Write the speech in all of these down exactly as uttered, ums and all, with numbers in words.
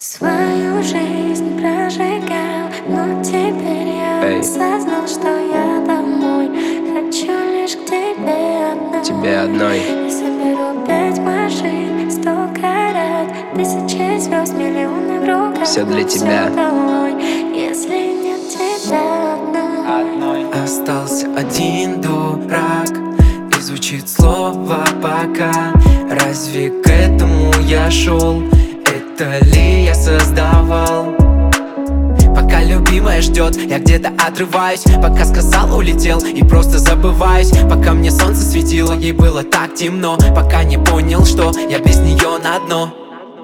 Свою жизнь прожигал, но теперь я Эй. осознал, что я домой хочу лишь к тебе одной. Тебе одной. Я соберу пять машин, сто карат, тысячи звезд, миллионы в руках. Все для но тебя. всё долой, если нет тебя одной. Остался один дурак, и звучит слово пока. Разве к этому я шел? Это ли я создавал? Пока любимая ждет, я где-то отрываюсь. Пока сказал, улетел и просто забываюсь. Пока мне солнце светило, ей было так темно. Пока не понял, что я без нее на дно.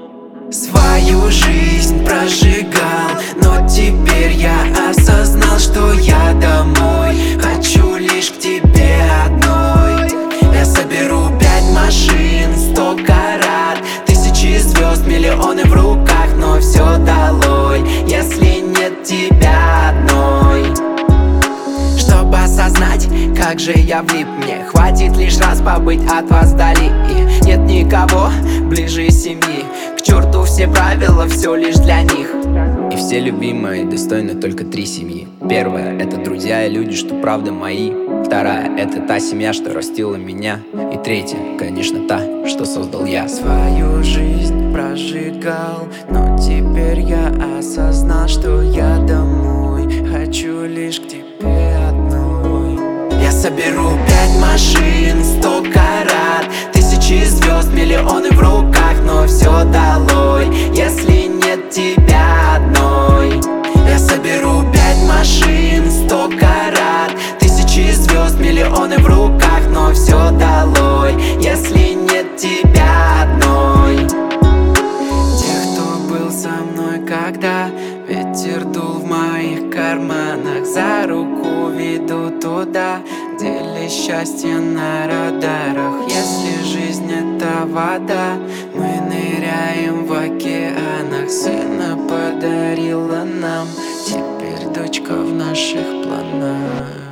Свою жизнь прожигал, но теперь я осознал, что я домой хочу лишь к тебе одной. Я соберу пять машин, сто карат, тысячи звезд, миллионы в руках, но все долой, если нет тебя одной. Чтобы осознать, как же я влип, мне хватит лишь раз побыть от вас вдали. И нет никого ближе семьи. К черту все правила, все лишь для них. И все любимые достойны только три семьи. Первая — это друзья и люди, что правда мои. Вторая — это та семья, что растила меня. И третья, конечно, та, что создал я. Свою жизнь прожигал, но теперь я осознал, что я домой хочу лишь к тебе одной. Я соберу пять машин, сто карат, тысячи звезд, миллионы в руках, но все долой, если нет тебя одной. Я соберу пять машин, сто карат, тысячи звезд, миллионы в руках, но все долой, если нет тебя одной. Тех, кто был со мной, когда ветер дул в моих карманах, за руку веду туда, где лишь счастье на радарах. Если жизнь это вода, мы ныряем в океанах. Сына подарила нам, теперь дочка в наших планах.